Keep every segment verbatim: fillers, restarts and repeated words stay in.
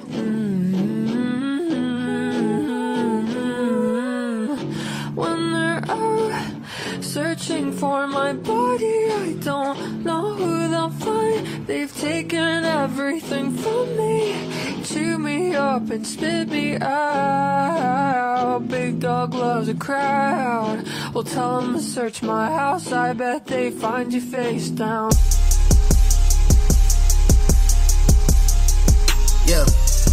Mm-hmm. When they're out searching for my body, I don't know who they'll find. They've taken everything from me, chew me up and spit me out. Big dog loves a crowd. Well, tell them to search my house, I bet they find you face down. Yeah.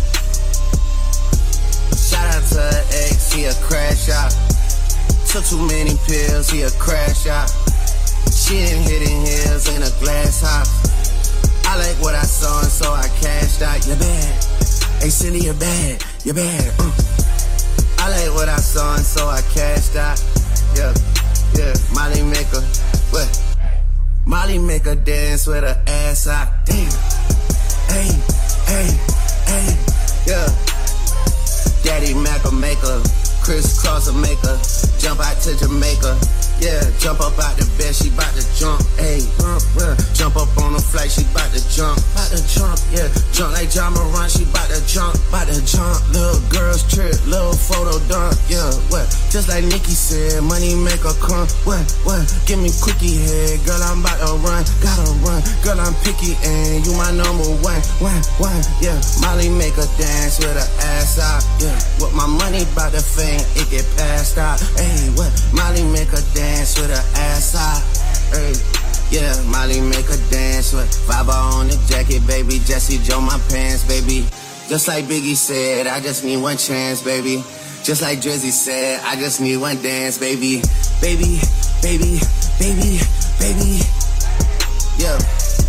Shout out to her ex, he a crash out. Took too many pills, he a crash out. She ain't hitting heels in a glass house. I like what I saw and so I cashed out. You're bad. Hey Cindy, you're bad. You're bad. Mm. I like what I saw and so I cashed out. Yeah, yeah. Molly make her, what? Molly make her dance with her ass out. Damn. Hey, hey, hey. Yeah. Daddy Mac a maker. Chris Cross a maker. Jump out to Jamaica. Yeah, jump up out the bed, she bout to jump, ayy, uh, uh, jump up on the flight, she bout to jump, bout to jump, yeah, jump like John Moran, she bout to jump, bout to jump, little girls trip, little photo dump, yeah, what, just like Nikki said, money make her come, what, what, give me quickie head, girl, I'm bout to run, gotta run, girl, I'm picky, and you my number one, one, one, yeah, Molly make her dance with her ass out, yeah, with my money bout to fame, it get passed out, ayy, what, Molly make her dance with her ass out, hey, yeah, Molly make her dance with fiber on the jacket, baby, Jesse Joe my pants, baby, just like Biggie said, I just need one chance, baby, just like Drizzy said, I just need one dance, baby, baby, baby, baby, baby, yeah,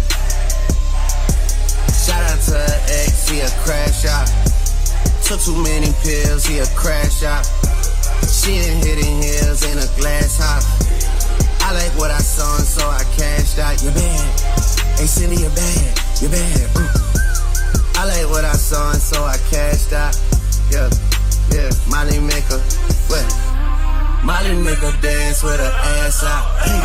shout out to her ex, he a crash out, took too many pills, he a crash out. She ain't hitting heels in a glass house. I like what I saw and so I cashed out. You're bad. Hey Cindy, you're bad. You're bad. Mm. I like what I saw and so I cashed out. Yeah, yeah. Molly make her, what? Molly make her dance with her ass out. Hey.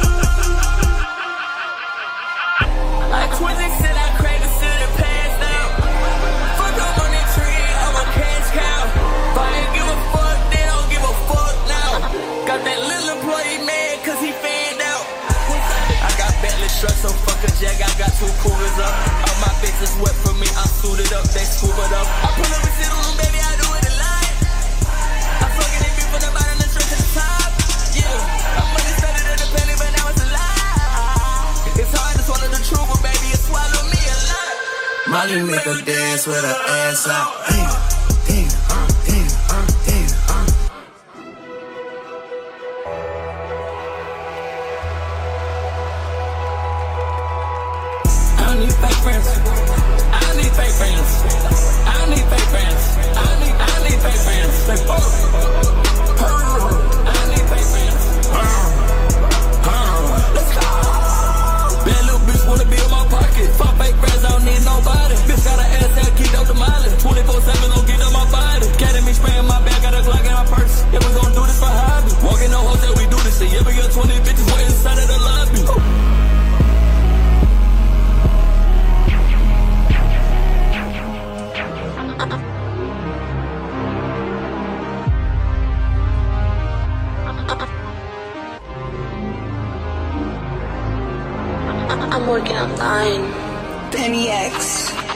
Like Quincy said, I cracked the city past out. Fuck up on that tree, I'm a cash cow. If I ain't give a fuck, they don't give a fuck now. Got that little employee mad cause he fanned out. I got Bentley trucks, so fuck a jag, I got two coolers up. All my bitches wet for me, I'm suited up, they scuba up. I pull up and sit on them, baby, I do it a lot. I'm fucking it from the bottom, the straight to the top. Yeah, I'm money started in the penny, but now it's a lie. It's hard to swallow the truth, but baby, it swallowed me a lot. Molly make her dance with her ass out. Damn, damn, uh, damn, uh, damn, uh. I don't need fake friends. I don't need fake friends. I don't need fake friends. I don't need, I don't need fake friends. Say fuck. I don't need fake friends. Let's go. Bad little bitch wanna be in my pocket. Fuck fake friends, I don't need nobody. Bitch got an ass that kicked up the mileage. twenty-four seven don't get on my body. Cat me spraying my back, got a Glock in my purse. Yeah, we gon' do this for hobby. Walking no hotel, we do this shit. Yeah, we got twenty bitches waiting inside of the lobby. I'm working on mine. Penny X.